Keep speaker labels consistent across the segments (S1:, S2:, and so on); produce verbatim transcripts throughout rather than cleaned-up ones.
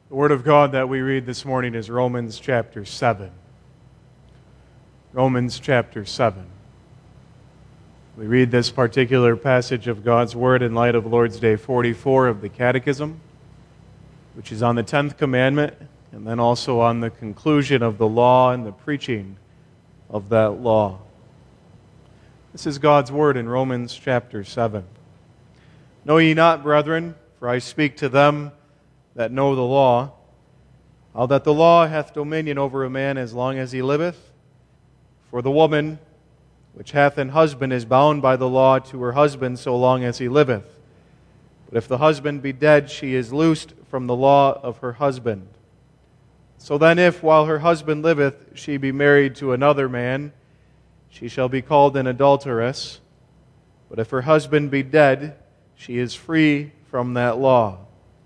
S1: The Word of God that we read this morning is Romans chapter seven. Romans chapter seven. We read this particular passage of God's Word in light of Lord's Day forty-four of the Catechism, which is on the tenth commandment, and then also on the conclusion of the law and the preaching of that law. This is God's Word in Romans chapter seven. Know ye not, brethren, for I speak to them that know the law, how that the law hath dominion over a man as long as he liveth? For the woman which hath an husband is bound by the law to her husband so long as he liveth. But if the husband be dead, she is loosed from the law of her husband. So then if, while her husband liveth, she be married to another man, she shall be called an adulteress. But if her husband be dead, she is free from that law,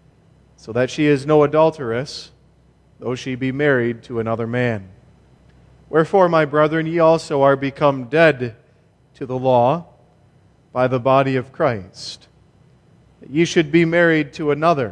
S1: so that she is no adulteress, though she be married to another man. Wherefore, my brethren, ye also are become dead to the law by the body of Christ, that ye should be married to another,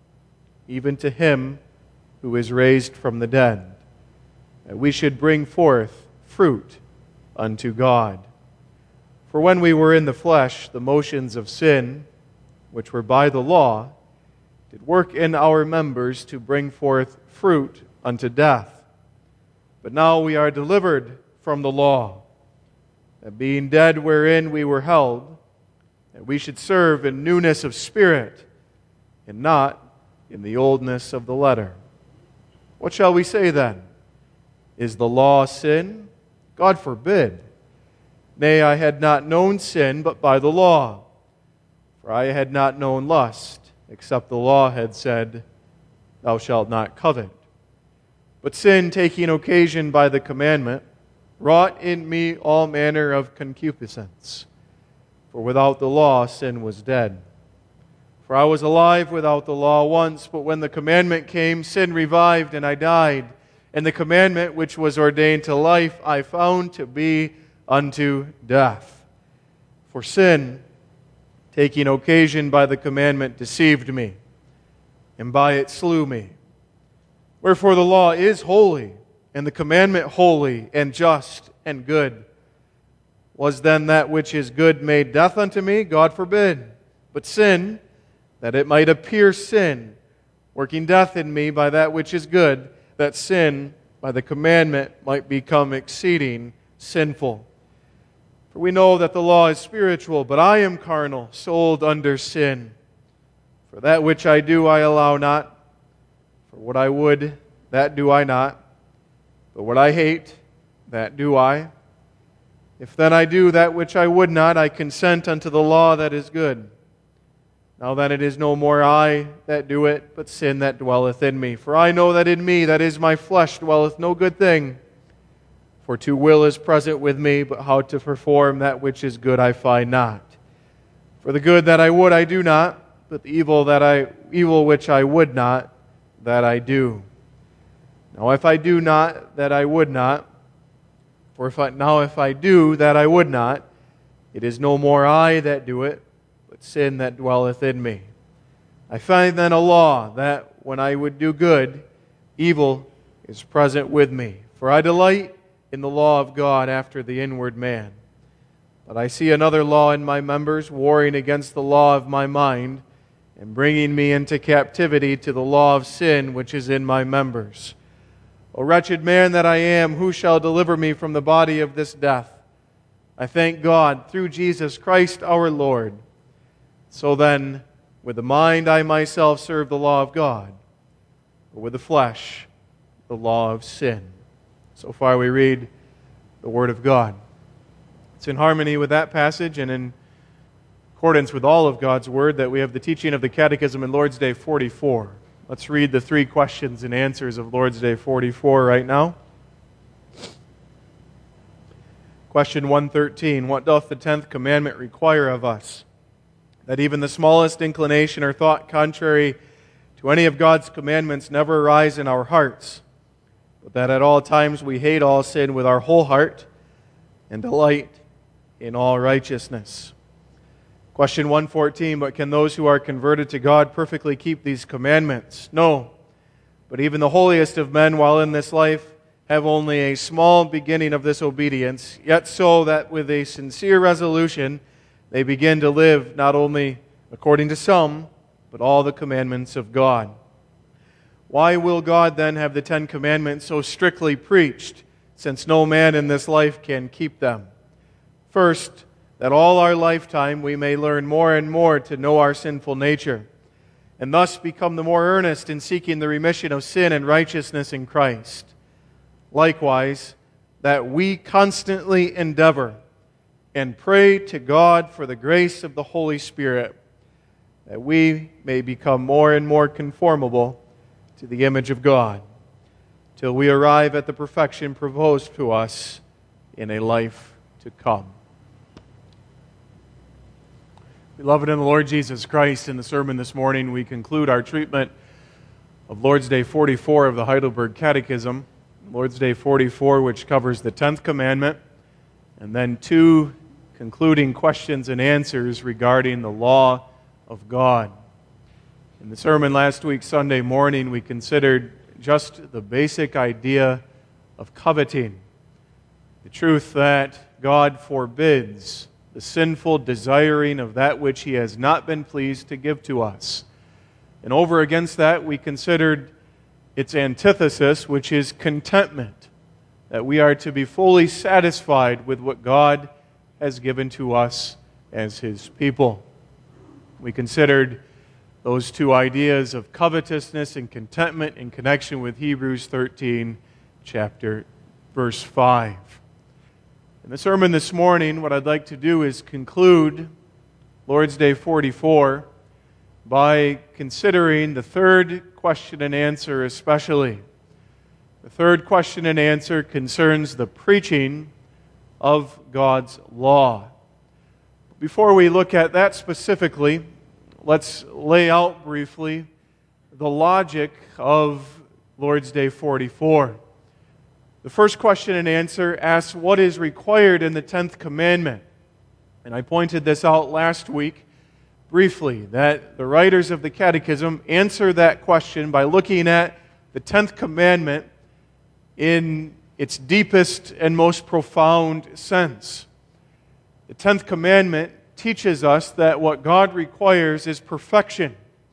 S1: even to him who is raised from the dead, that we should bring forth fruit unto God. For when we were in the flesh, the motions of sin, which were by the law, did work in our members to bring forth fruit unto death. But now we are delivered from the law, that being dead wherein we were held, that we should serve in newness of spirit, and not in the oldness of the letter. What shall we say then? Is the law sin? God forbid. Nay, I had not known sin but by the law, for I had not known lust, except the law had said, Thou shalt not covet. But sin, taking occasion by the commandment, wrought in me all manner of concupiscence. For without the law sin was dead. For I was alive without the law once, but when the commandment came, sin revived, and I died. And the commandment which was ordained to life I found to be unto death. For sin, taking occasion by the commandment, deceived me, and by it slew me. Wherefore the law is holy, and the commandment holy, and just, and good. Was then that which is good made death unto me? God forbid. But sin, that it might appear sin, working death in me by that which is good, that sin by the commandment might become exceeding sinful. For we know that the law is spiritual, but I am carnal, sold under sin. For that which I do I allow not, for what I would, that do I not. But what I hate, that do I. If then I do that which I would not, I consent unto the law that is good. Now then it is no more I that do it, but sin that dwelleth in me. For I know that in me, that is my flesh, dwelleth no good thing. For to will is present with me, but how to perform that which is good I find not. For the good that I would I do not, but the evil that I evil which I would not, that I do. Now if I do not that I would not, for if I, now if I do that I would not, it is no more I that do it, but sin that dwelleth in me. I find then a law, that when I would do good, evil is present with me. For I delight in the law of God after the inward man. But I see another law in my members, warring against the law of my mind, and bringing me into captivity to the law of sin which is in my members. O wretched man that I am, who shall deliver me from the body of this death? I thank God through Jesus Christ our Lord. So then, with the mind I myself serve the law of God, but with the flesh the law of sin. So far we read the Word of God. It's in harmony with that passage and in accordance with all of God's Word that we have the teaching of the Catechism in Lord's Day forty-four. Let's read the three questions and answers of Lord's Day forty-four right now. Question one thirteen, what doth the tenth commandment require of us? That even the smallest inclination or thought contrary to any of God's commandments never arise in our hearts, but that at all times we hate all sin with our whole heart and delight in all righteousness. Question one fourteen, but can those who are converted to God perfectly keep these commandments? No. But even the holiest of men, while in this life, have only a small beginning of this obedience, yet so that with a sincere resolution they begin to live not only according to some, but all the commandments of God. Why will God then have the Ten Commandments so strictly preached, since no man in this life can keep them? First, that all our lifetime we may learn more and more to know our sinful nature, and thus become the more earnest in seeking the remission of sin and righteousness in Christ. Likewise, that we constantly endeavor and pray to God for the grace of the Holy Spirit, that we may become more and more conformable to the image of God, till we arrive at the perfection proposed to us in a life to come. Beloved in the Lord Jesus Christ, in the sermon this morning, we conclude our treatment of Lord's Day forty-four of the Heidelberg Catechism. Lord's Day forty-four, which covers the tenth commandment, and then two concluding questions and answers regarding the law of God. In the sermon last week, Sunday morning, we considered just the basic idea of coveting. The truth that God forbids the sinful desiring of that which He has not been pleased to give to us. And over against that, we considered its antithesis, which is contentment, that we are to be fully satisfied with what God has given to us as His people. We considered those two ideas of covetousness and contentment in connection with Hebrews thirteen, chapter verse five. In the sermon this morning, what I'd like to do is conclude Lord's Day forty-four by considering the third question and answer especially. The third question and answer concerns the preaching of God's law. Before we look at that specifically, let's lay out briefly the logic of Lord's Day forty-four. The first question and answer asks what is required in the tenth commandment. And I pointed this out last week briefly, that the writers of the Catechism answer that question by looking at the tenth commandment in its deepest and most profound sense. The tenth commandment teaches us that what God requires is perfection.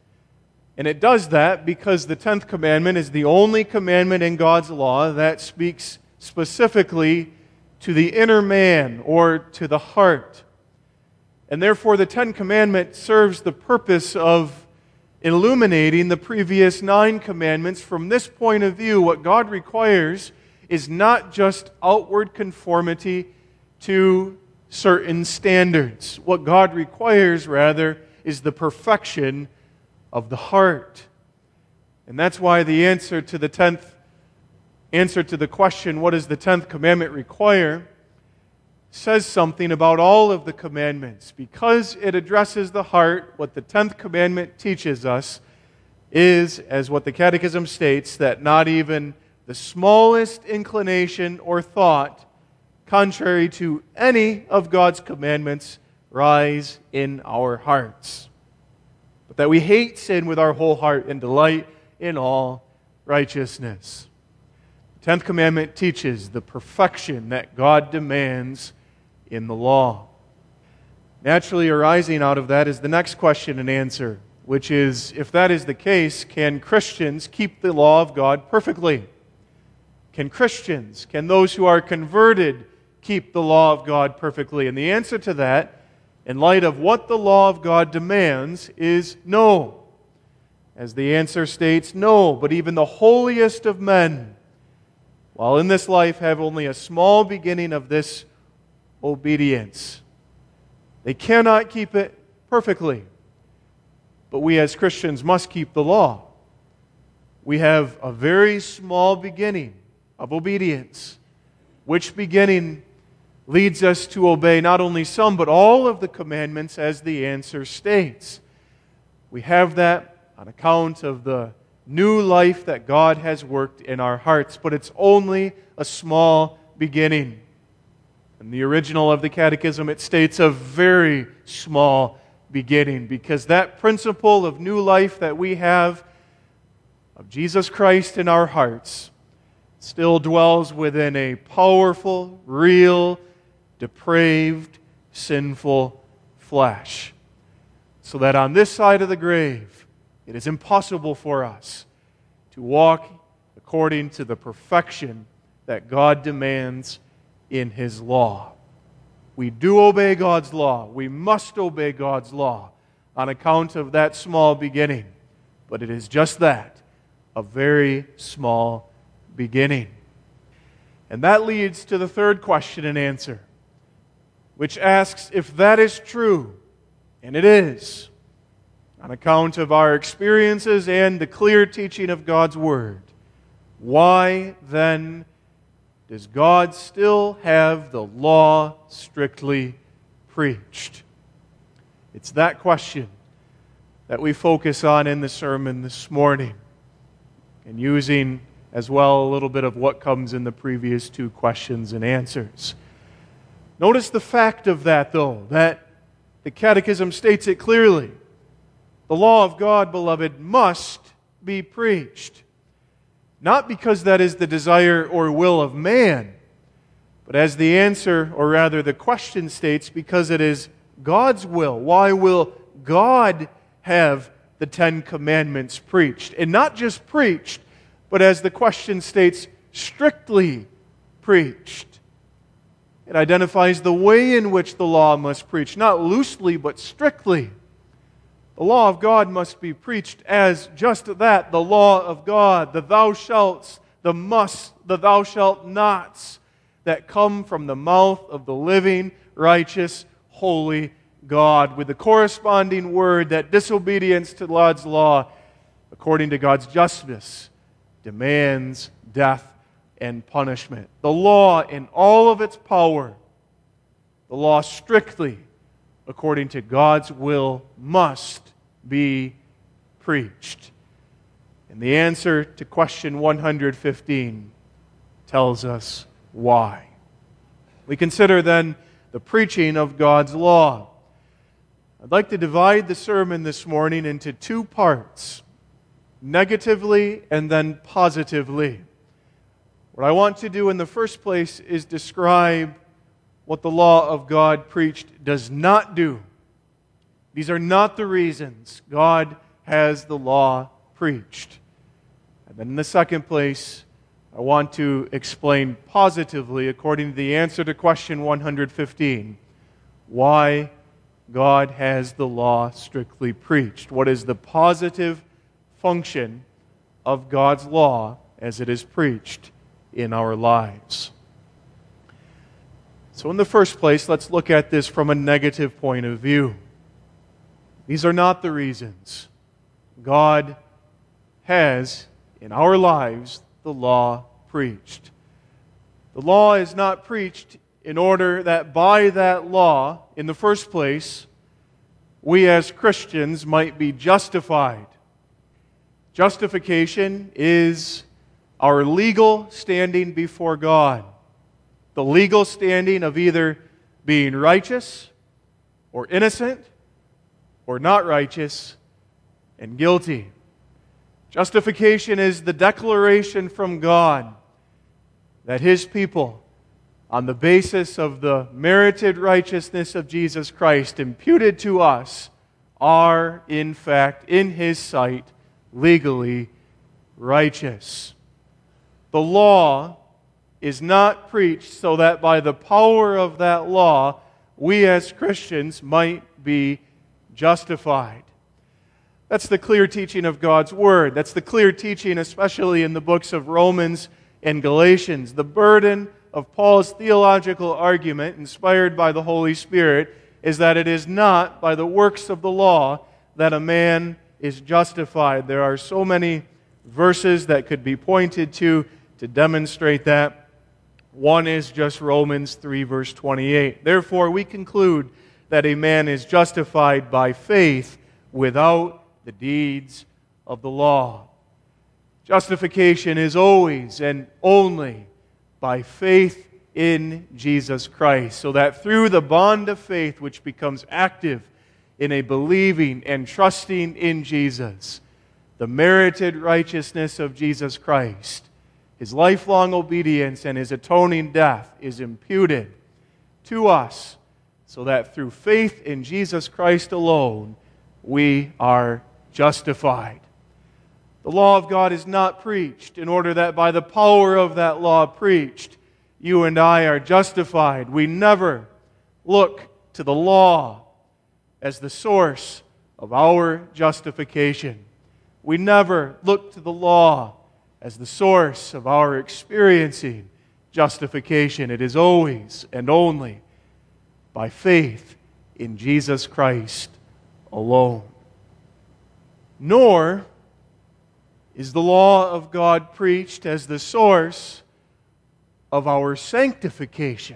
S1: And it does that because the tenth commandment is the only commandment in God's law that speaks specifically to the inner man or to the heart. And therefore the Ten Commandments serves the purpose of illuminating the previous nine commandments. From this point of view, what God requires is not just outward conformity to certain standards. What God requires, rather, is the perfection of the heart. And that's why the answer to the tenth answer to the question, what does the tenth commandment require, says something about all of the commandments. Because it addresses the heart, what the tenth commandment teaches us is, as what the Catechism states, that not even the smallest inclination or thought contrary to any of God's commandments rise in our hearts, but that we hate sin with our whole heart and delight in all righteousness. The tenth commandment teaches the perfection that God demands in the law. Naturally arising out of that is the next question and answer, which is, if that is the case, can Christians keep the law of God perfectly? Can Christians, can those who are converted, keep the law of God perfectly? And the answer to that, in light of what the law of God demands, is no. As the answer states, no, but even the holiest of men, while in this life, have only a small beginning of this obedience. They cannot keep it perfectly, but we as Christians must keep the law. We have a very small beginning of obedience, which beginning leads us to obey not only some, but all of the commandments, as the answer states. We have that on account of the new life that God has worked in our hearts, but it's only a small beginning. In the original of the Catechism, it states a very small beginning, because that principle of new life that we have of Jesus Christ in our hearts still dwells within a powerful, real, depraved, sinful flesh. So that on this side of the grave, it is impossible for us to walk according to the perfection that God demands in His law. We do obey God's law. We must obey God's law on account of that small beginning. But it is just that, a very small beginning. And that leads to the third question and answer, which asks, if that is true, and it is, on account of our experiences and the clear teaching of God's Word, why then does God still have the law strictly preached? It's that question that we focus on in the sermon this morning, and using as well a little bit of what comes in the previous two questions and answers. Notice the fact of that, though, that the Catechism states it clearly. The law of God, beloved, must be preached. Not because that is the desire or will of man, but as the answer, or rather the question states, because it is God's will. Why will God have the Ten Commandments preached? And not just preached, but as the question states, strictly preached. It identifies the way in which the law must preach, not loosely, but strictly. The law of God must be preached as just that, the law of God, the thou shalts, the must, the thou shalt nots that come from the mouth of the living, righteous, holy God, with the corresponding word that disobedience to God's law, according to God's justice, demands death and punishment. The law in all of its power, the law strictly according to God's will, must be preached. And the answer to question one hundred fifteen tells us why. We consider then the preaching of God's law. I'd like to divide the sermon this morning into two parts, negatively and then positively. What I want to do in the first place is describe what the law of God preached does not do. These are not the reasons God has the law preached. And then in the second place, I want to explain positively, according to the answer to question one hundred fifteen, why God has the law strictly preached. What is the positive function of God's law as it is preached in our lives? So in the first place, let's look at this from a negative point of view. These are not the reasons God has, in our lives, the law preached. The law is not preached in order that by that law, in the first place, we as Christians might be justified. Justification is our legal standing before God. The legal standing of either being righteous or innocent or not righteous and guilty. Justification is the declaration from God that His people, on the basis of the merited righteousness of Jesus Christ imputed to us, are in fact, in His sight, legally righteous. The law is not preached so that by the power of that law, we as Christians might be justified. That's the clear teaching of God's Word. That's the clear teaching, especially in the books of Romans and Galatians. The burden of Paul's theological argument, inspired by the Holy Spirit, is that it is not by the works of the law that a man is justified. There are so many verses that could be pointed to to demonstrate that. One is just Romans three, verse twenty-eight. Therefore, we conclude that a man is justified by faith without the deeds of the law. Justification is always and only by faith in Jesus Christ, so that through the bond of faith which becomes active in a believing and trusting in Jesus, the merited righteousness of Jesus Christ, His lifelong obedience and His atoning death is imputed to us, so that through faith in Jesus Christ alone, we are justified. The law of God is not preached in order that by the power of that law preached, you and I are justified. We never look to the law as the source of our justification. We never look to the law as the source of our experiencing justification. It is always and only by faith in Jesus Christ alone. Nor is the law of God preached as the source of our sanctification.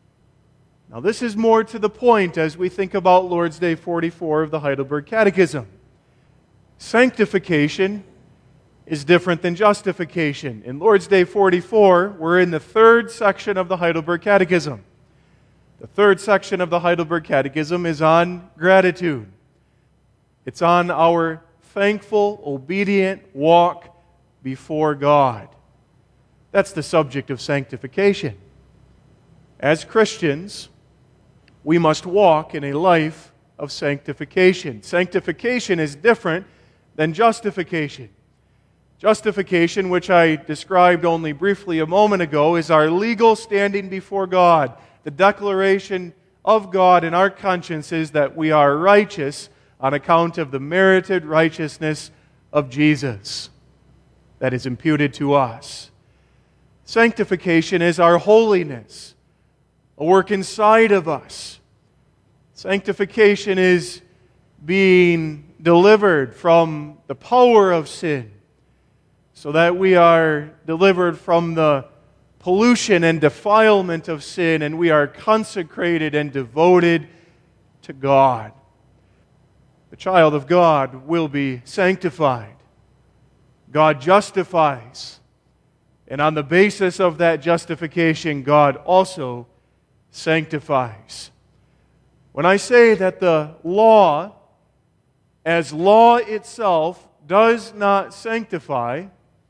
S1: Now, this is more to the point as we think about Lord's Day forty-four of the Heidelberg Catechism. Sanctification is different than justification. In Lord's Day forty-four, we're in the third section of the Heidelberg Catechism. The third section of the Heidelberg Catechism is on gratitude. It's on our thankful, obedient walk before God. That's the subject of sanctification. As Christians, we must walk in a life of sanctification. Sanctification is different than justification. Justification, which I described only briefly a moment ago, is our legal standing before God. The declaration of God in our consciences that we are righteous on account of the merited righteousness of Jesus that is imputed to us. Sanctification is our holiness, a work inside of us. Sanctification is being delivered from the power of sin, so that we are delivered from the pollution and defilement of sin, and we are consecrated and devoted to God. The child of God will be sanctified. God justifies. And on the basis of that justification, God also sanctifies. When I say that the law, as law itself, does not sanctify,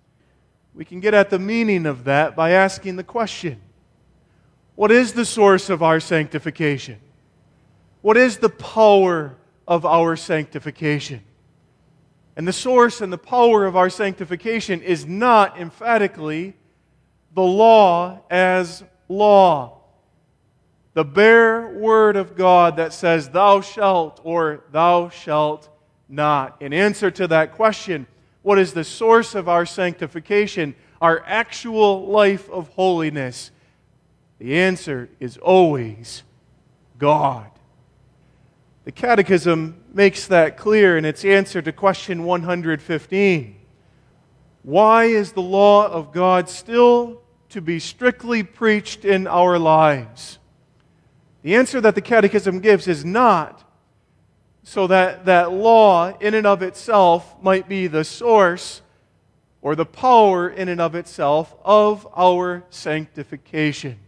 S1: we can get at the meaning of that by asking the question, what is the source of our sanctification? What is the power of our sanctification? And the source and the power of our sanctification is not emphatically the law as law. The bare word of God that says, thou shalt or thou shalt not. In answer to that question, what is the source of our sanctification, our actual life of holiness? The answer is always God. The Catechism makes that clear in its answer to question one hundred fifteen. Why is the law of God still to be strictly preached in our lives? The answer that the Catechism gives is not so that that law in and of itself might be the source or the power in and of itself of our sanctification.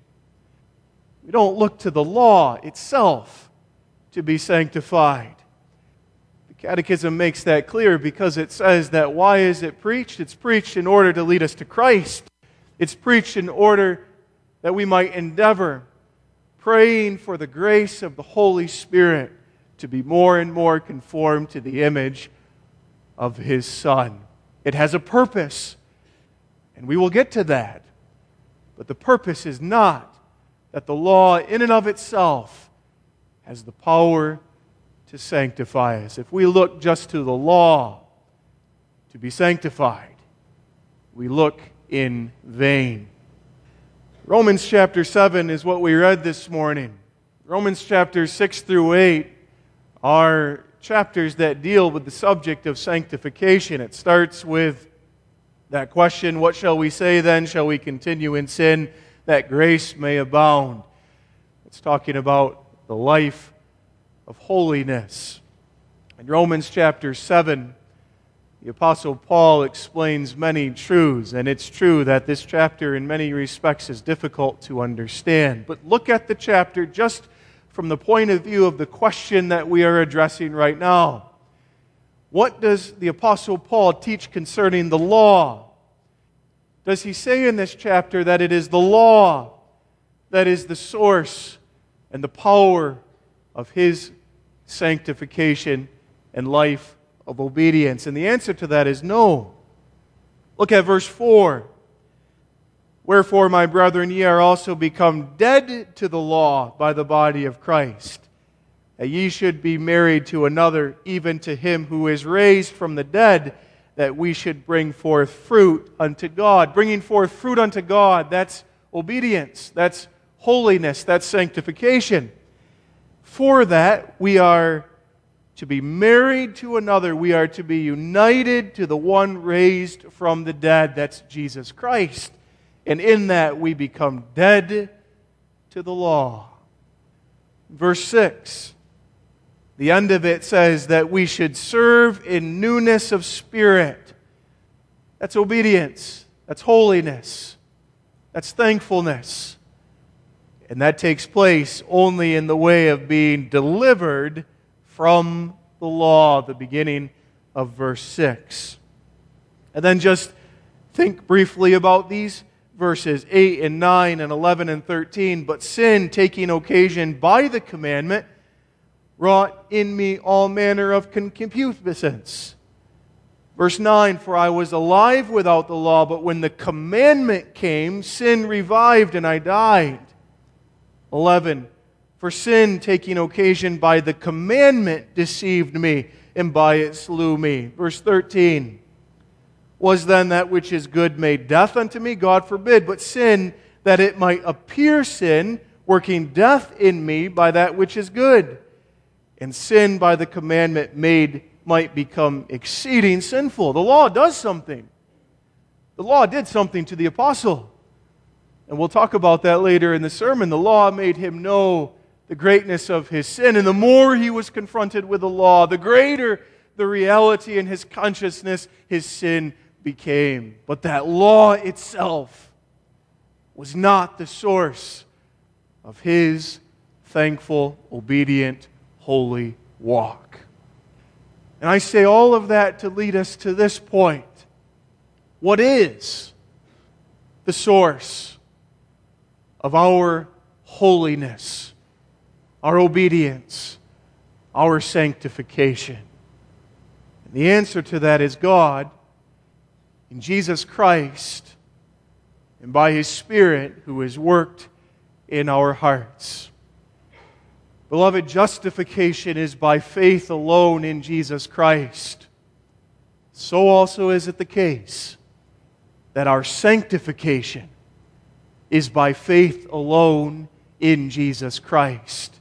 S1: We don't look to the law itself to be sanctified. The Catechism makes that clear because it says that why is it preached? It's preached in order to lead us to Christ. It's preached in order that we might endeavor, praying for the grace of the Holy Spirit to be more and more conformed to the image of His Son. It has a purpose, and we will get to that. But the purpose is not that the law in and of itself has the power to sanctify us. If we look just to the law to be sanctified, we look in vain. Romans chapter seven is what we read this morning. Romans chapters six through eight are chapters that deal with the subject of sanctification. It starts with that question, what shall we say then? Shall we continue in sin that grace may abound? It's talking about the life of holiness. In Romans chapter seven, the Apostle Paul explains many truths, and it's true that this chapter in many respects is difficult to understand. But look at the chapter just from the point of view of the question that we are addressing right now. What does the Apostle Paul teach concerning the law? Does he say in this chapter that it is the law that is the source and the power of his sanctification and life of obedience? And the answer to that is no. Look at verse four. Wherefore, my brethren, ye are also become dead to the law by the body of Christ, that ye should be married to another, even to him who is raised from the dead, that we should bring forth fruit unto God. Bringing forth fruit unto God, that's obedience, that's holiness, that's sanctification. For that, we are to be married to another. We are to be united to the one raised from the dead. That's Jesus Christ. And in that, we become dead to the law. Verse six, the end of it says that we should serve in newness of spirit. That's obedience. That's holiness. That's thankfulness. And that takes place only in the way of being delivered from the law, the beginning of verse six. And then just think briefly about these verses eight and nine and eleven and thirteen. But sin, taking occasion by the commandment, wrought in me all manner of concupiscence. Verse nine, for I was alive without the law, but when the commandment came, sin revived and I died. eleven, for sin, taking occasion by the commandment, deceived me, and by it slew me. Verse thirteen, was then that which is good made death unto me? God forbid. But sin, that it might appear sin, working death in me by that which is good. And sin by the commandment made might become exceeding sinful. The law does something. The law did something to the apostle. And we'll talk about that later in the sermon. The law made him know the greatness of his sin. And the more he was confronted with the law, the greater the reality in his consciousness his sin became. But that law itself was not the source of his thankful, obedient, holy walk. And I say all of that to lead us to this point. What is the source of our holiness, our obedience, our sanctification? And the answer to that is God in Jesus Christ and by His Spirit who has worked in our hearts. Beloved, justification is by faith alone in Jesus Christ. So also is it the case that our sanctification is by faith alone in Jesus Christ.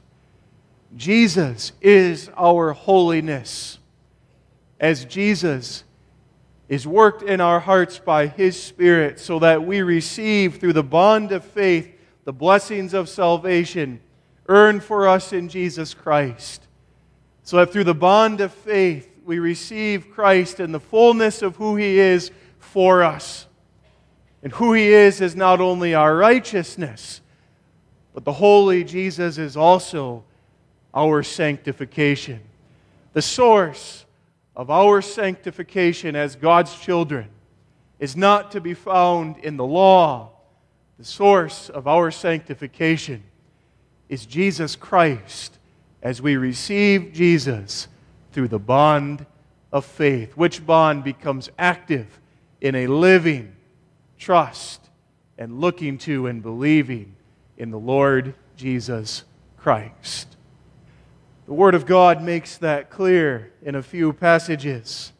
S1: Jesus is our holiness. As Jesus is worked in our hearts by His Spirit so that we receive through the bond of faith the blessings of salvation earned for us in Jesus Christ. So that through the bond of faith we receive Christ in the fullness of who He is for us. And who He is is not only our righteousness, but the holy Jesus is also our sanctification. The source of our sanctification as God's children is not to be found in the law. The source of our sanctification is Jesus Christ as we receive Jesus through the bond of faith, which bond becomes active in a living trust and looking to and believing in the Lord Jesus Christ. The Word of God makes that clear in a few passages.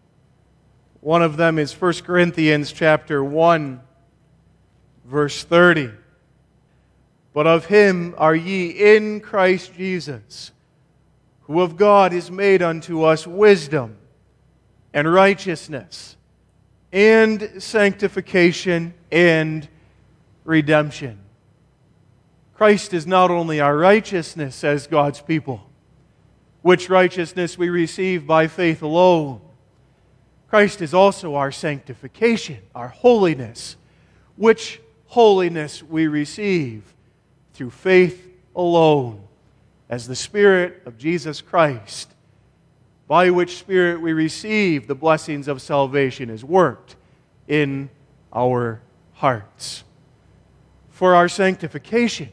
S1: One of them is First Corinthians chapter one, verse thirty. But of Him are ye in Christ Jesus, who of God is made unto us wisdom and righteousness and sanctification and redemption. Christ is not only our righteousness as God's people, which righteousness we receive by faith alone. Christ is also our sanctification, our holiness, which holiness we receive through faith alone, as the Spirit of Jesus Christ by which Spirit we receive the blessings of salvation is worked in our hearts. For our sanctification,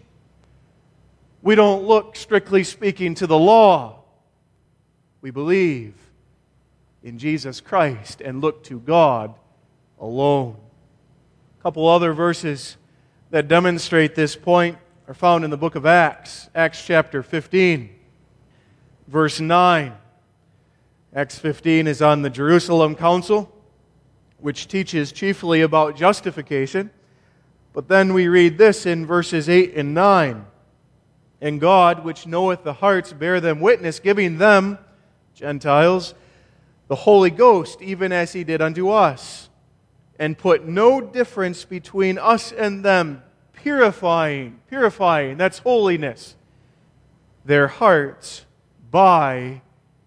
S1: we don't look, strictly speaking, to the law. We believe in Jesus Christ and look to God alone. A couple other verses that demonstrate this point are found in the book of Acts, Acts chapter fifteen, verse nine. Acts fifteen is on the Jerusalem Council, which teaches chiefly about justification. But then we read this in verses eight and nine. And God, which knoweth the hearts, bear them witness, giving them, Gentiles, the Holy Ghost, even as He did unto us, and put no difference between us and them, purifying, purifying, that's holiness, their hearts by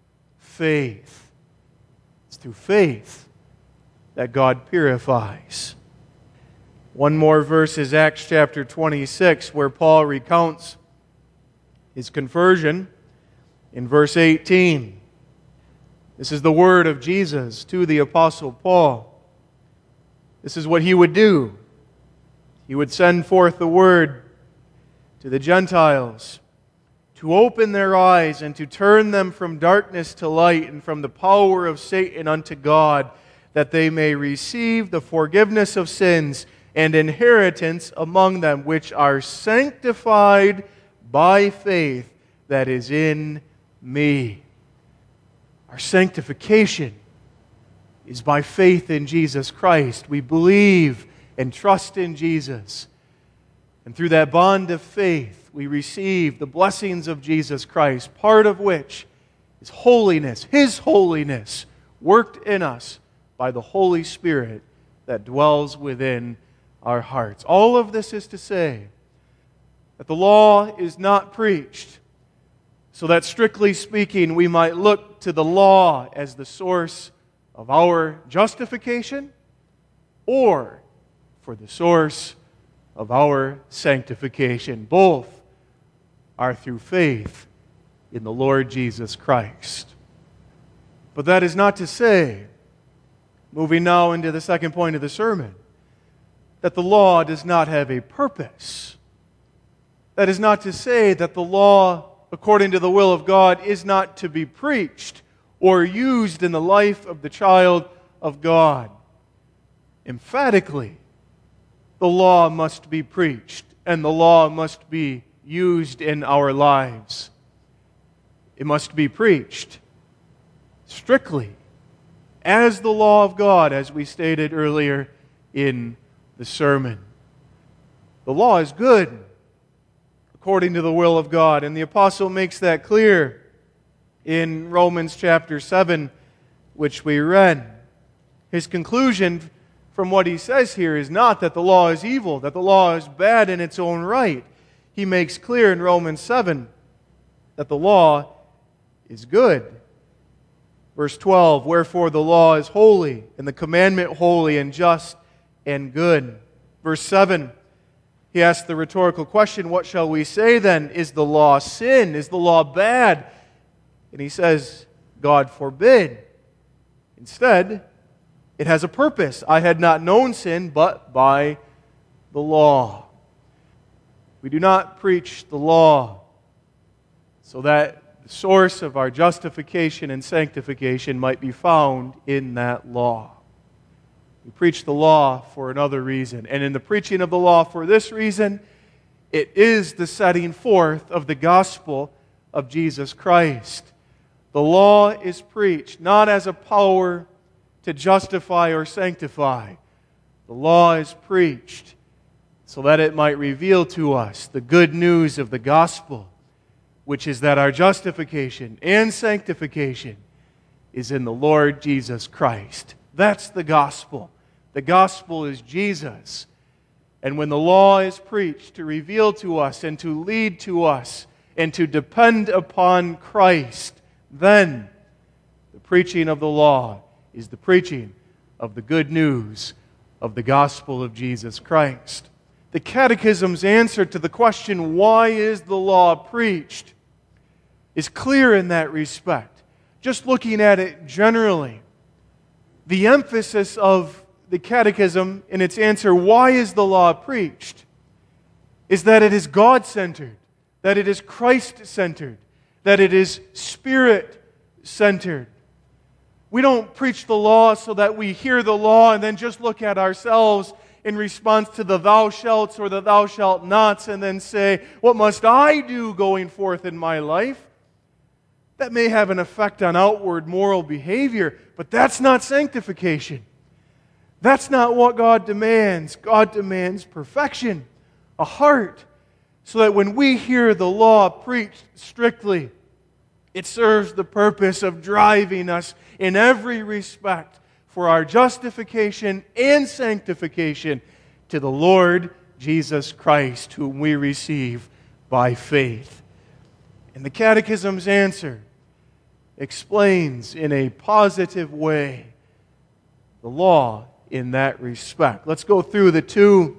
S1: faith. It's through faith that God purifies. One more verse is Acts chapter twenty-six, where Paul recounts his conversion in verse eighteen. This is the word of Jesus to the Apostle Paul. This is what he would do. He would send forth the word to the Gentiles to open their eyes and to turn them from darkness to light and from the power of Satan unto God, that they may receive the forgiveness of sins and inheritance among them which are sanctified by faith that is in me. Our sanctification is by faith in Jesus Christ. We believe and trust in Jesus. And through that bond of faith, we receive the blessings of Jesus Christ, part of which is holiness, His holiness, worked in us by the Holy Spirit that dwells within our hearts. All of this is to say that the law is not preached so that, strictly speaking, we might look to the law as the source of our justification or for the source of our sanctification. Both are through faith in the Lord Jesus Christ. But that is not to say, moving now into the second point of the sermon, that the law does not have a purpose. That is not to say that the law, according to the will of God, is not to be preached or used in the life of the child of God. Emphatically, the law must be preached and the law must be used in our lives. It must be preached strictly as the law of God, as we stated earlier in the sermon. The law is good according to the will of God, and the apostle makes that clear in Romans chapter seven, which we read. His conclusion from what he says here is not that the law is evil, that the law is bad in its own right. He makes clear in Romans seven that the law is good. Verse twelve, wherefore the law is holy, and the commandment holy and just and good. Verse seven, he asks the rhetorical question, what shall we say then? Is the law sin? Is the law bad? And he says, God forbid. Instead, it has a purpose. I had not known sin but by the law. We do not preach the law so that the source of our justification and sanctification might be found in that law. We preach the law for another reason. And in the preaching of the law for this reason, it is the setting forth of the gospel of Jesus Christ. The law is preached not as a power to justify or sanctify. The law is preached so that it might reveal to us the good news of the gospel, which is that our justification and sanctification is in the Lord Jesus Christ. That's the gospel. The gospel is Jesus. And when the law is preached to reveal to us and to lead to us and to depend upon Christ, then the preaching of the law is the preaching of the good news of the gospel of Jesus Christ. The Catechism's answer to the question, why is the law preached, is clear in that respect. just looking at it generally, the emphasis of the Catechism in its answer, why is the law preached, is that it is God-centered, that it is Christ-centered, that it is Spirit-centered. We don't preach the law so that we hear the law and then just look at ourselves in response to the thou shalt or the thou shalt nots and then say, what must I do going forth in my life? That may have an effect on outward moral behavior, but that's not sanctification. That's not what God demands. God demands perfection, a heart, so that when we hear the law preached strictly, it serves the purpose of driving us in every respect for our justification and sanctification to the Lord Jesus Christ, whom we receive by faith. And the Catechism's answer explains in a positive way the law in that respect. Let's go through the two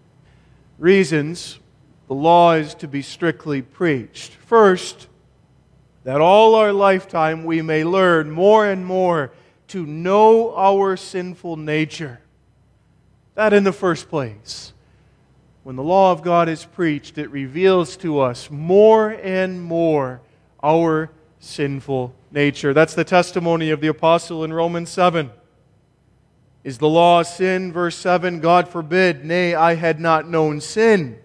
S1: reasons the law is to be strictly preached. First, that all our lifetime we may learn more and more to know our sinful nature. That in the first place. When the law of God is preached, it reveals to us more and more our sinful nature. That's the testimony of the apostle in Romans seven. Is the law sin? Verse seven, God forbid, nay, I had not known sin,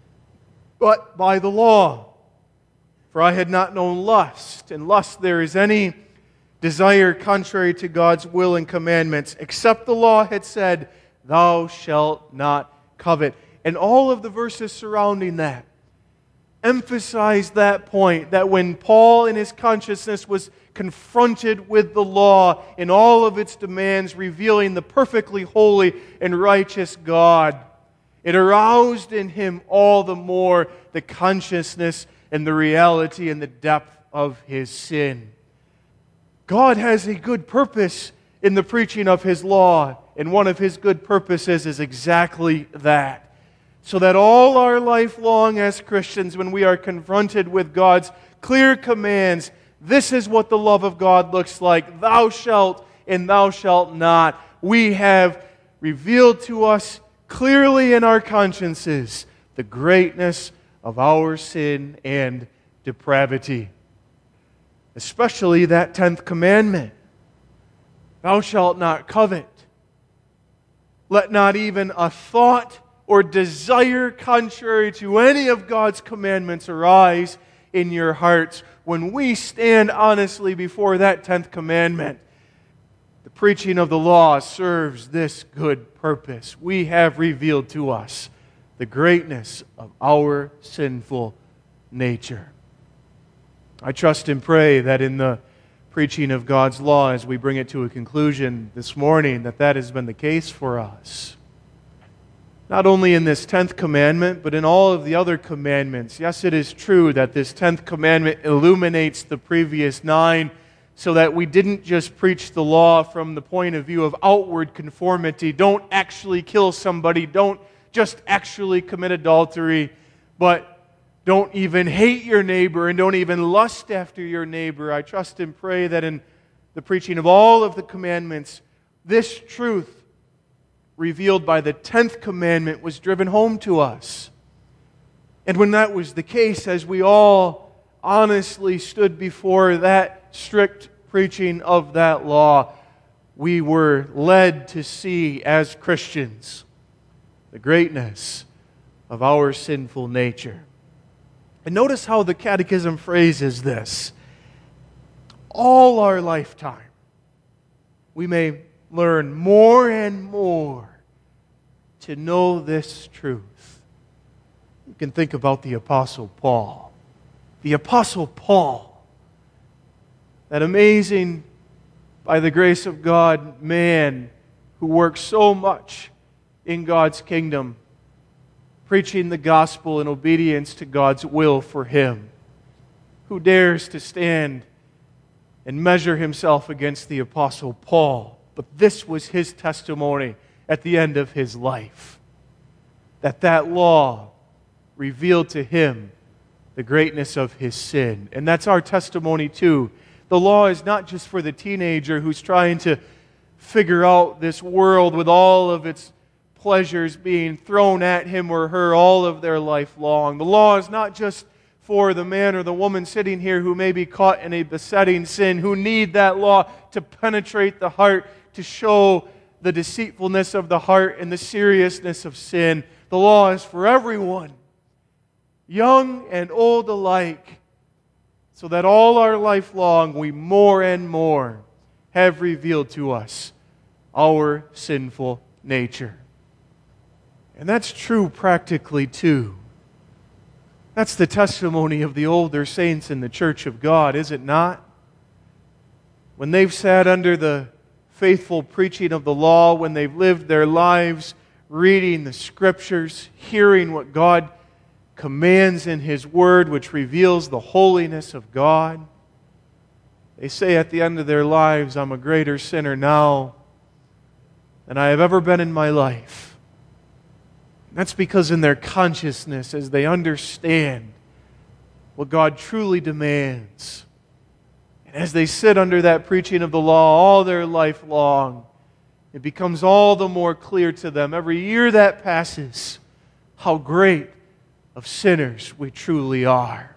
S1: but by the law. For I had not known lust, and lust there is any desire contrary to God's will and commandments, except the law had said, thou shalt not covet. And all of the verses surrounding that emphasize that point, that when Paul in his consciousness was confronted with the law in all of its demands, revealing the perfectly holy and righteous God, it aroused in him all the more the consciousness and the reality and the depth of his sin. God has a good purpose in the preaching of His law, and one of His good purposes is exactly that. So that all our life long as Christians, when we are confronted with God's clear commands, this is what the love of God looks like, thou shalt and thou shalt not, we have revealed to us clearly in our consciences the greatness of our sin and depravity. Especially that tenth commandment. Thou shalt not covet. Let not even a thought or desire contrary to any of God's commandments arise in your hearts. When we stand honestly before that tenth commandment, the preaching of the law serves this good purpose. We have revealed to us the greatness of our sinful nature. I trust and pray that in the preaching of God's law, as we bring it to a conclusion this morning, that that has been the case for us. Not only in this tenth commandment, but in all of the other commandments. Yes, it is true that this tenth commandment illuminates the previous nine, so that we didn't just preach the law from the point of view of outward conformity. Don't actually kill somebody. Don't just actually commit adultery. But don't even hate your neighbor and don't even lust after your neighbor. I trust and pray that in the preaching of all of the commandments, this truth revealed by the tenth commandment was driven home to us. And when that was the case, as we all honestly stood before that strict preaching of that law, we were led to see as Christians the greatness of our sinful nature. And notice how the Catechism phrases this. All our lifetime, we may learn more and more to know this truth. You can think about the Apostle Paul. The Apostle Paul, that amazing, by the grace of God, man who works so much in God's kingdom, preaching the gospel in obedience to God's will for him. Who dares to stand and measure himself against the Apostle Paul? But this was his testimony at the end of his life, that that law revealed to him the greatness of his sin. And that's our testimony too. The law is not just for the teenager who's trying to figure out this world with all of its pleasures being thrown at him or her all of their life long. The law is not just for the man or the woman sitting here who may be caught in a besetting sin, who need that law to penetrate the heart, to show the deceitfulness of the heart and the seriousness of sin. The law is for everyone, young and old alike, so that all our life long we more and more have revealed to us our sinful nature. And that's true practically too. That's the testimony of the older saints in the Church of God, is it not? When they've sat under the faithful preaching of the law, when they've lived their lives reading the Scriptures, hearing what God commands in His Word, which reveals the holiness of God, they say at the end of their lives, I'm a greater sinner now than I have ever been in my life. That's because in their consciousness, as they understand what God truly demands, and as they sit under that preaching of the law all their life long, it becomes all the more clear to them every year that passes how great of sinners we truly are.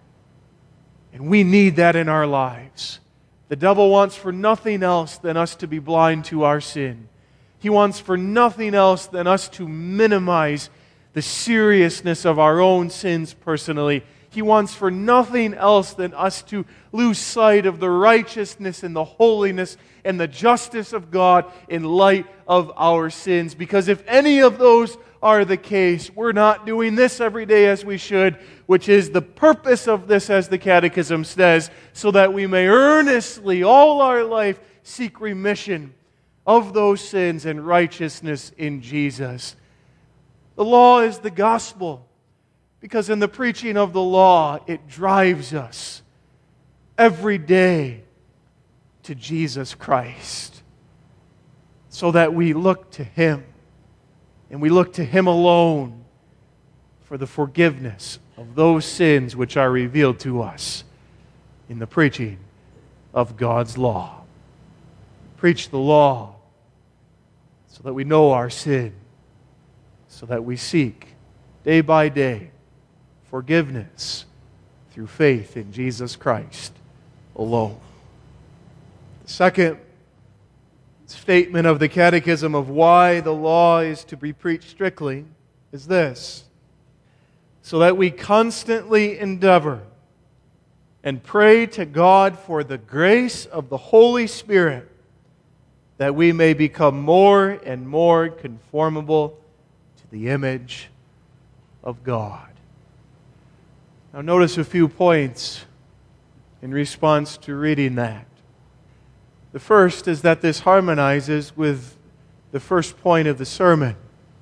S1: And we need that in our lives. The devil wants for nothing else than us to be blind to our sin. He wants for nothing else than us to minimize the seriousness of our own sins personally. He wants for nothing else than us to lose sight of the righteousness and the holiness and the justice of God in light of our sins. Because if any of those are the case, we're not doing this every day as we should, which is the purpose of this, as the Catechism says, so that we may earnestly all our life seek remission of those sins and righteousness in Jesus. The law is the gospel, because in the preaching of the law, it drives us every day to Jesus Christ, so that we look to Him, and we look to Him alone for the forgiveness of those sins which are revealed to us in the preaching of God's law. Preach the law so that we know our sin, so that we seek day by day forgiveness through faith in Jesus Christ alone. The second statement of the Catechism of why the law is to be preached strictly is this: so that we constantly endeavor and pray to God for the grace of the Holy Spirit, that we may become more and more conformable to the image of God. Now notice a few points in response to reading that. The first is that this harmonizes with the first point of the sermon,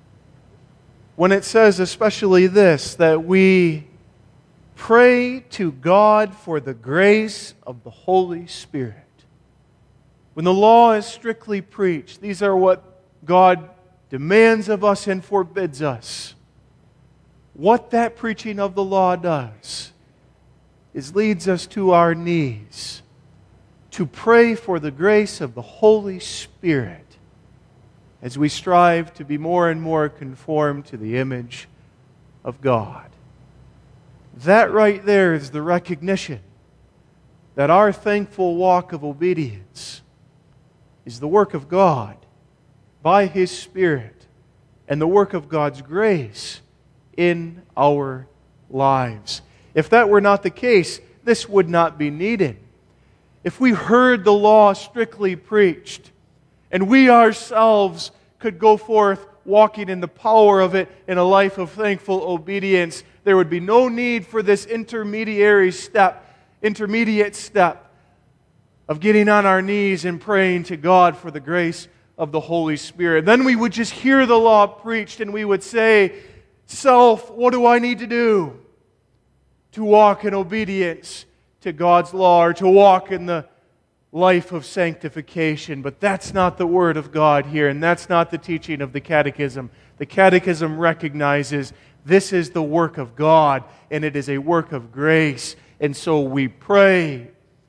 S1: when it says especially this, that we pray to God for the grace of the Holy Spirit. When the law is strictly preached, these are what God demands of us and forbids us. What that preaching of the law does is leads us to our knees to pray for the grace of the Holy Spirit as we strive to be more and more conformed to the image of God. That right there is the recognition that our thankful walk of obedience is the work of God by His Spirit and the work of God's grace in our lives. If that were not the case, this would not be needed. If we heard the law strictly preached, and we ourselves could go forth walking in the power of it in a life of thankful obedience, there would be no need for this intermediary step, intermediate step of getting on our knees and praying to God for the grace of the Holy Spirit. Then we would just hear the law preached and we would say, self, what do I need to do to walk in obedience to God's law, or to walk in the life of sanctification? But that's not the Word of God here, and that's not the teaching of the Catechism. The Catechism recognizes this is the work of God, and it is a work of grace. And so we pray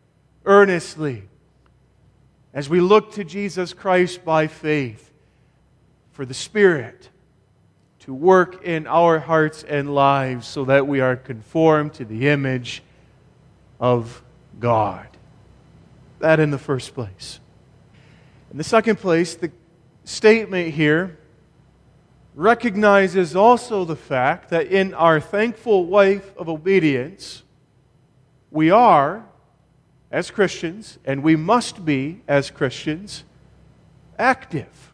S1: earnestly as we look to Jesus Christ by faith for the Spirit to work in our hearts and lives so that we are conformed to the image of God. That in the first place. In the second place, the statement here recognizes also the fact that in our thankful life of obedience, we are, as Christians, and we must be, as Christians, active.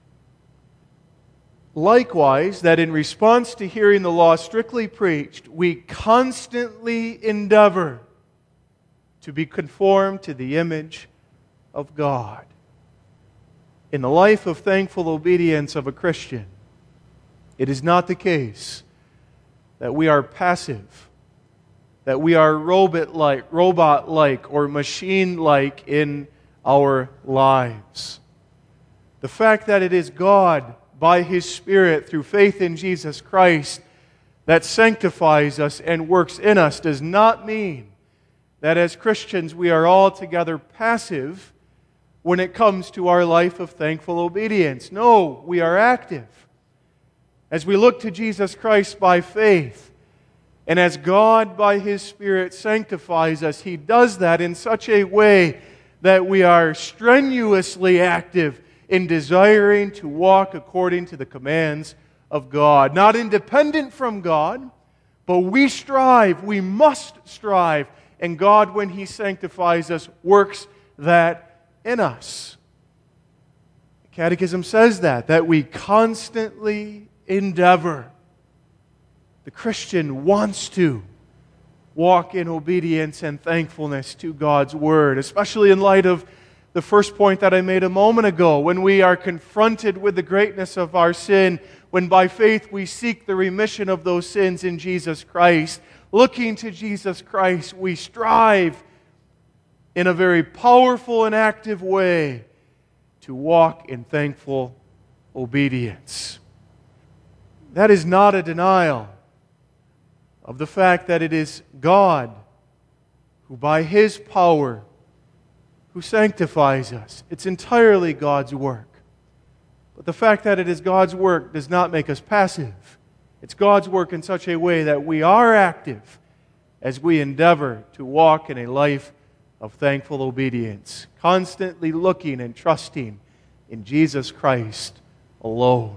S1: Likewise, that in response to hearing the law strictly preached, we constantly endeavor to be conformed to the image of God. In the life of thankful obedience of a Christian, it is not the case that we are passive, that we are robot-like, robot-like or machine-like in our lives. The fact that it is God, by His Spirit, through faith in Jesus Christ, that sanctifies us and works in us does not mean that as Christians we are altogether passive when it comes to our life of thankful obedience. No, we are active. As we look to Jesus Christ by faith, and as God by His Spirit sanctifies us, He does that in such a way that we are strenuously active in desiring to walk according to the commands of God. Not independent from God, but we strive, we must strive, and God, when He sanctifies us, works that in us. The Catechism says that, that we constantly endeavor. The Christian wants to walk in obedience and thankfulness to God's Word, especially in light of the first point that I made a moment ago, when we are confronted with the greatness of our sin, when by faith we seek the remission of those sins in Jesus Christ. Looking to Jesus Christ, we strive in a very powerful and active way to walk in thankful obedience. That is not a denial of the fact that it is God who by His power who sanctifies us. It's entirely God's work. But the fact that it is God's work does not make us passive. It's God's work in such a way that we are active as we endeavor to walk in a life of thankful obedience, constantly looking and trusting in Jesus Christ alone.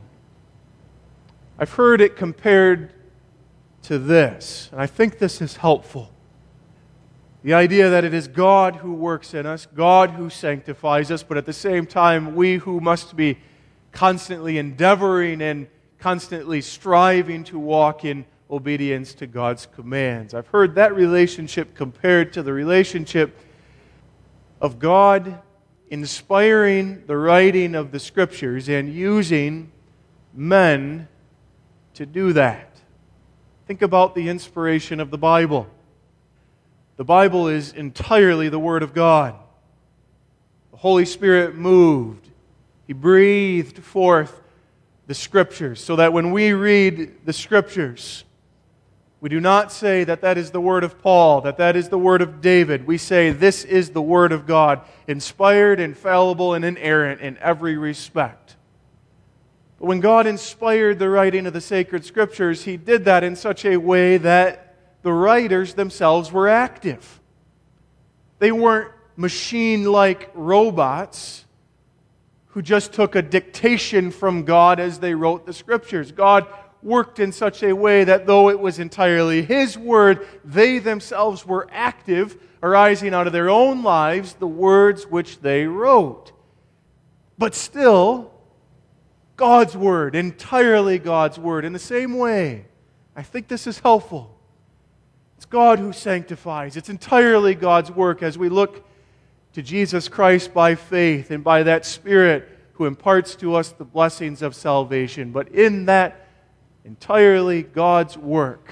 S1: I've heard it compared to this, and I think this is helpful. The idea that it is God who works in us, God who sanctifies us, but at the same time, we who must be constantly endeavoring and constantly striving to walk in obedience to God's commands. I've heard that relationship compared to the relationship of God inspiring the writing of the Scriptures and using men to do that. Think about the inspiration of the Bible. The Bible is entirely the Word of God. The Holy Spirit moved. He breathed forth the Scriptures so that when we read the Scriptures, we do not say that that is the word of Paul, that that is the word of David. We say this is the Word of God, inspired, infallible, and inerrant in every respect. But when God inspired the writing of the sacred Scriptures, He did that in such a way that the writers themselves were active. They weren't machine-like robots who just took a dictation from God as they wrote the Scriptures. God worked in such a way that though it was entirely His Word, they themselves were active, arising out of their own lives, the words which they wrote. But still, God's Word, entirely God's Word. In the same way, I think this is helpful. It's God who sanctifies. It's entirely God's work as we look to Jesus Christ by faith and by that Spirit who imparts to us the blessings of salvation. But in that entirely God's work,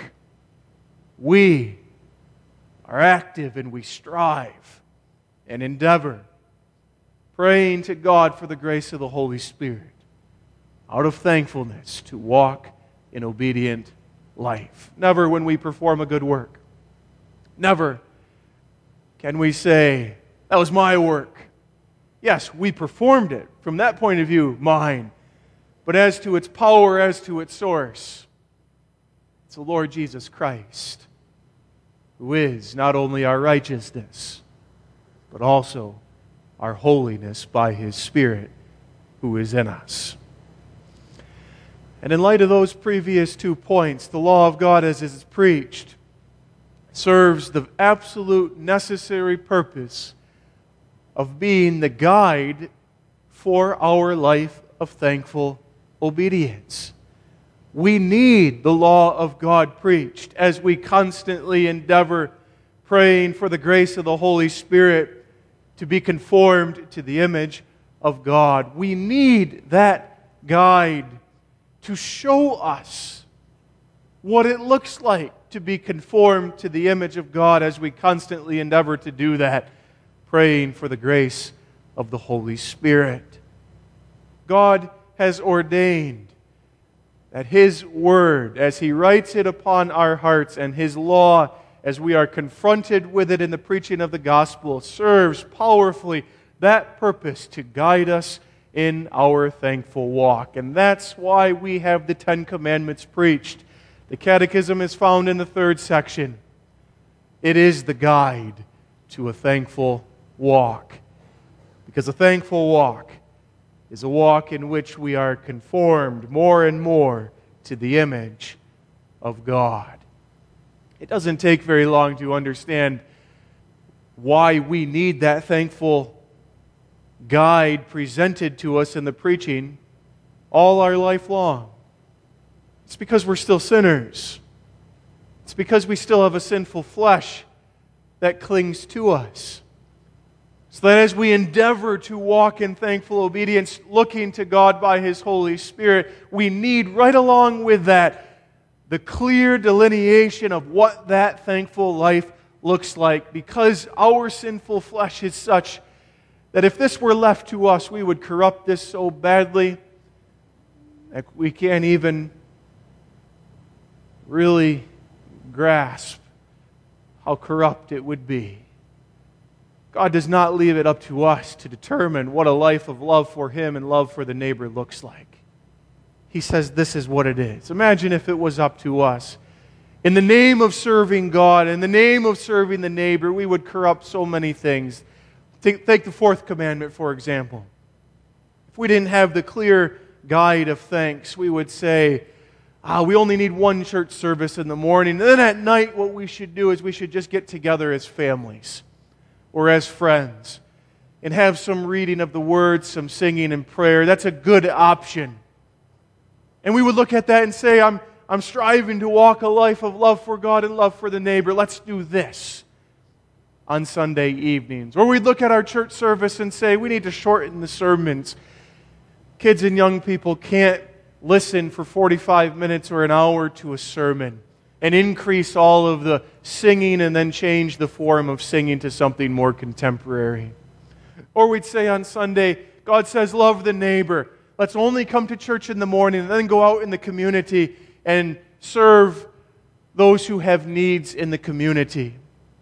S1: we are active and we strive and endeavor, praying to God for the grace of the Holy Spirit, out of thankfulness to walk in obedient life. Never when we perform a good work, never can we say, That was my work. Yes, we performed it. From that point of view, mine. But as to its power, as to its source, it's the Lord Jesus Christ, who is not only our righteousness, but also our holiness by His Spirit who is in us. And in light of those previous two points, the law of God as it is preached serves the absolute necessary purpose of being the guide for our life of thankful obedience. We need the law of God preached as we constantly endeavor praying for the grace of the Holy Spirit to be conformed to the image of God. We need that guide to show us what it looks like to be conformed to the image of God as we constantly endeavor to do that, praying for the grace of the Holy Spirit. God has ordained that His Word, as He writes it upon our hearts, and His law, as we are confronted with it in the preaching of the gospel, serves powerfully that purpose to guide us in our thankful walk. And that's why we have the Ten Commandments preached. The Catechism is found in the third section. It is the guide to a thankful walk. Because a thankful walk is a walk in which we are conformed more and more to the image of God. It doesn't take very long to understand why we need that thankful guide presented to us in the preaching all our life long. It's because we're still sinners. It's because we still have a sinful flesh that clings to us. So that as we endeavor to walk in thankful obedience, looking to God by His Holy Spirit, we need right along with that the clear delineation of what that thankful life looks like, because our sinful flesh is such that if this were left to us, we would corrupt this so badly that we can't even really grasp how corrupt it would be. God does not leave it up to us to determine what a life of love for Him and love for the neighbor looks like. He says this is what it is. Imagine if it was up to us. In the name of serving God, in the name of serving the neighbor, we would corrupt so many things. Take, take the fourth commandment, for example. If we didn't have the clear guide of thanks, we would say, ah, we only need one church service in the morning. And then at night, what we should do is we should just get together as families or as friends and have some reading of the Word, some singing and prayer. That's a good option. And we would look at that and say, I'm, I'm striving to walk a life of love for God and love for the neighbor. Let's do this on Sunday evenings. Or we'd look at our church service and say, we need to shorten the sermons. Kids and young people can't listen for forty-five minutes or an hour to a sermon and increase all of the singing and then change the form of singing to something more contemporary. Or we'd say on Sunday, God says, love the neighbor. Let's only come to church in the morning and then go out in the community and serve those who have needs in the community.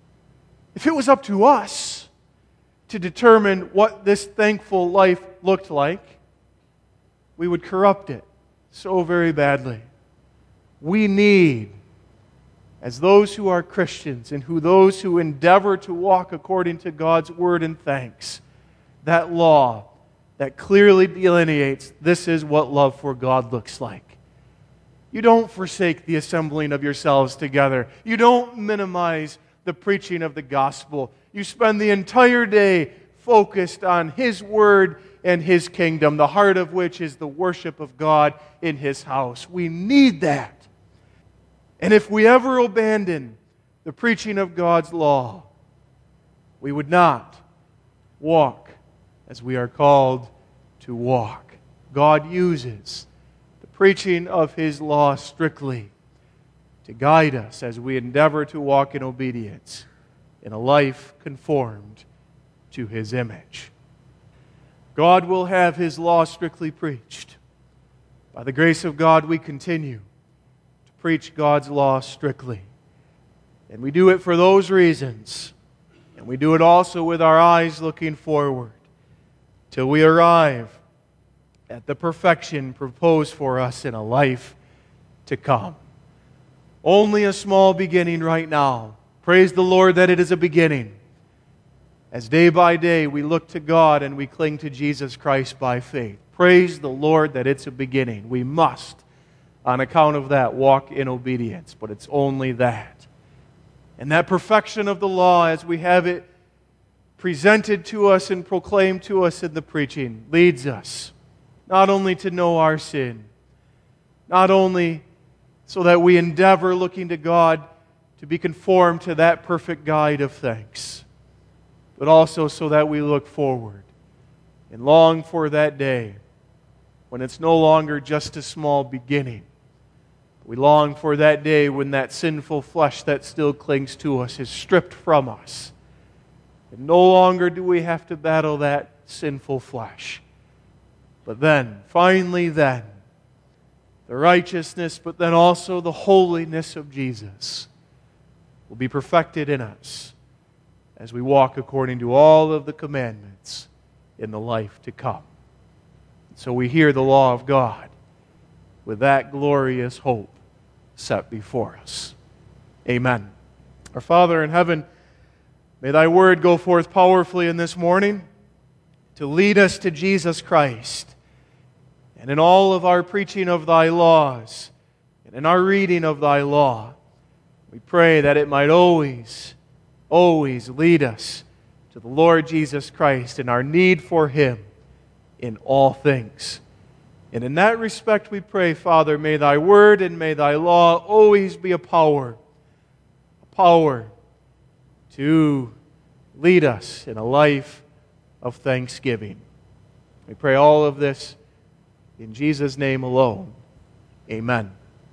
S1: If it was up to us to determine what this thankful life looked like, we would corrupt it so very badly. We need, as those who are Christians and who those who endeavor to walk according to God's word and thanks, that law that clearly delineates this is what love for God looks like. You don't forsake the assembling of yourselves together. You don't minimize the preaching of the gospel. You spend the entire day focused on His word and His kingdom, the heart of which is the worship of God in His house. We need that. And if we ever abandon the preaching of God's law, we would not walk as we are called to walk. God uses the preaching of His law strictly to guide us as we endeavor to walk in obedience in a life conformed to His image. God will have His law strictly preached. By the grace of God, we continue to preach God's law strictly. And we do it for those reasons. And we do it also with our eyes looking forward till we arrive at the perfection proposed for us in a life to come. Only a small beginning right now. Praise the Lord that it is a beginning. As day by day we look to God and we cling to Jesus Christ by faith. Praise the Lord that it's a beginning. We must, on account of that, walk in obedience. But it's only that. And that perfection of the law, as we have it presented to us and proclaimed to us in the preaching, leads us not only to know our sin, not only so that we endeavor, looking to God, to be conformed to that perfect guide of thanks, but also so that we look forward and long for that day when it's no longer just a small beginning. We long for that day when that sinful flesh that still clings to us is stripped from us. And no longer do we have to battle that sinful flesh. But then, finally then, the righteousness, but then also the holiness of Jesus will be perfected in us as we walk according to all of the commandments in the life to come. So we hear the law of God with that glorious hope set before us. Amen. Our Father in heaven, may Thy word go forth powerfully in this morning to lead us to Jesus Christ. And in all of our preaching of Thy laws and in our reading of Thy law, we pray that it might always, always lead us to the Lord Jesus Christ and our need for Him in all things. And in that respect we pray, Father, may Thy word and may Thy law always be a power, a power to lead us in a life of thanksgiving. We pray all of this in Jesus' name alone. Amen.